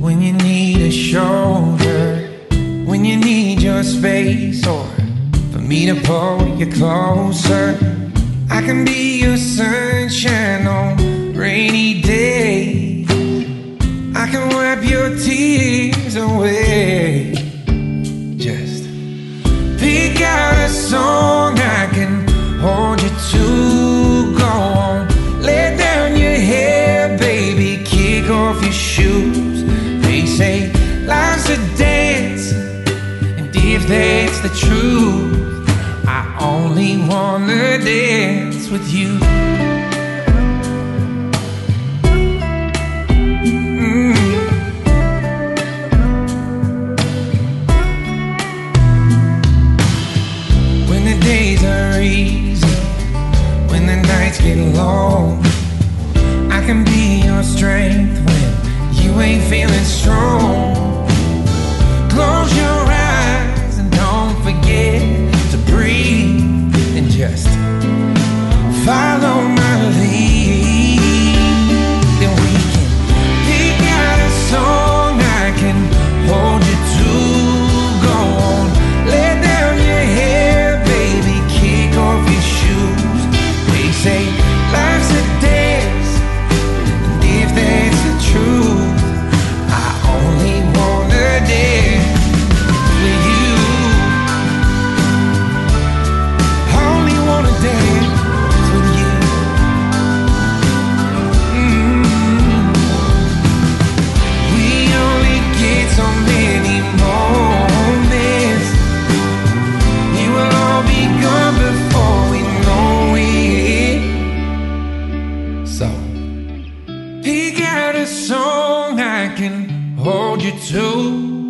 when you need a shoulder, when you need your space, or for me to pull you closer. I can be your sunshine on rainy days. I can wipe your tears away. Just pick out a song I can hold you to. Go on, let down your hair, baby, kick off your shoes. They say life's a dance, and if that's the truth, I only wanna dance with you. When the days are easy, when the nights get long, I can be your strength when you ain't feeling strong. Close your eyes and don't forget to breathe, and just follow my lead. Then we can pick out a song I can hold you to. Go on, let down your hair, baby, kick off your shoes. They say life's a dance, and if that's the truth, I only wanna dance with you. Only wanna dance with you. We only get so many moments. You will all be gone before we know it. So pick out a song I can hold you to.